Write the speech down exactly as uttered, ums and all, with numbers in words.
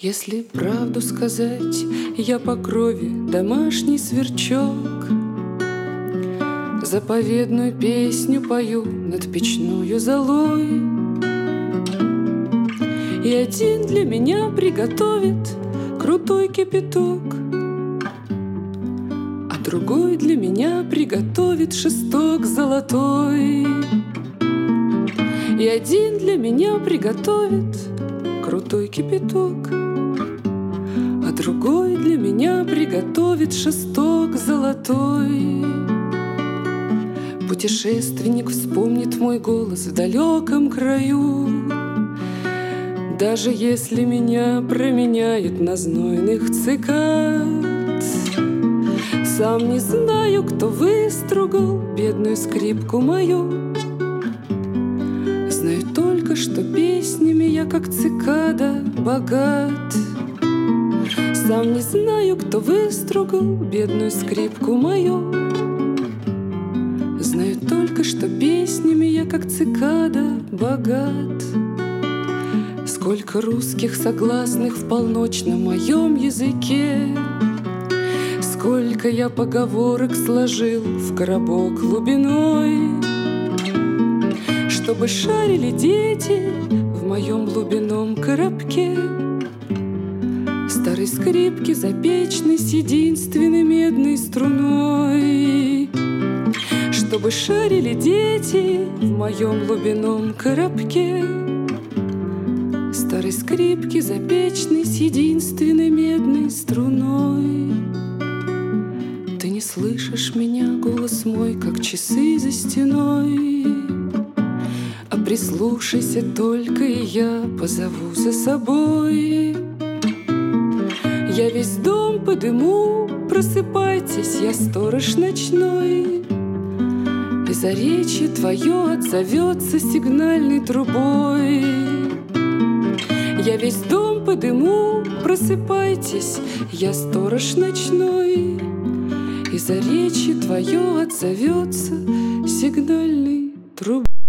Если правду сказать, я по крови домашний сверчок. Заповедную песню пою над печную золой. И один для меня приготовит крутой кипяток, а другой для меня приготовит шесток золотой. И один для меня приготовит крутой кипяток, а другой для меня приготовит шесток золотой. Путешественник вспомнит мой голос в далеком краю, даже если меня променяют на знойных цикад. Сам не знаю, кто выстругал бедную скрипку мою. Знаю только, что песнями я, как цикада, богат. Сам не знаю, кто выстругал бедную скрипку мою. Знаю только, что песнями я, как цикада, богат. Сколько русских согласных в полночном моем языке, сколько я поговорок сложил в коробок глубиной, чтобы шарили дети в моем глубинном коробке. Старой скрипки запечной с единственной медной струной, чтобы шарили дети в моем глубинном коробке. Старой скрипки запечной с единственной медной струной. Ты не слышишь меня, голос мой, как часы за стеной, а прислушайся только, и я позову за собой. Я весь дом подыму, просыпайтесь, я сторож ночной, и заречье твое отзовется сигнальной трубой. Я весь дом подыму, просыпайтесь, я сторож ночной, и заречье твое отзовется сигнальной трубой.